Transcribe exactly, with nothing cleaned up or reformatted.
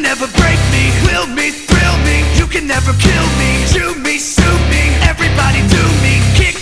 never break me, will me, thrill me. You can never kill me, chew me, sue me. Everybody do me, kick